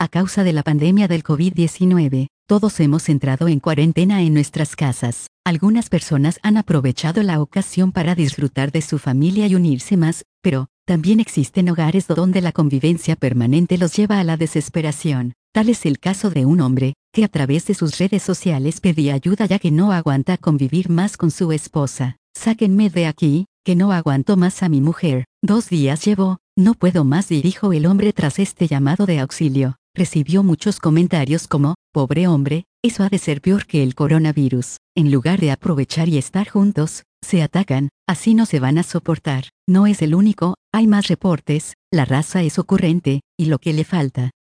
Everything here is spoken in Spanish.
A causa de la pandemia del COVID-19, todos hemos entrado en cuarentena en nuestras casas. Algunas personas han aprovechado la ocasión para disfrutar de su familia y unirse más, pero también existen hogares donde la convivencia permanente los lleva a la desesperación. Tal es el caso de un hombre, que a través de sus redes sociales pedía ayuda ya que no aguanta convivir más con su esposa. Sáquenme de aquí, que no aguanto más a mi mujer. 2 días llevo, no puedo más, dijo el hombre tras este llamado de auxilio. Recibió muchos comentarios como, pobre hombre, eso ha de ser peor que el coronavirus. En lugar de aprovechar y estar juntos, se atacan, así no se van a soportar. No es el único, hay más reportes, la raza es ocurrente, y lo que le falta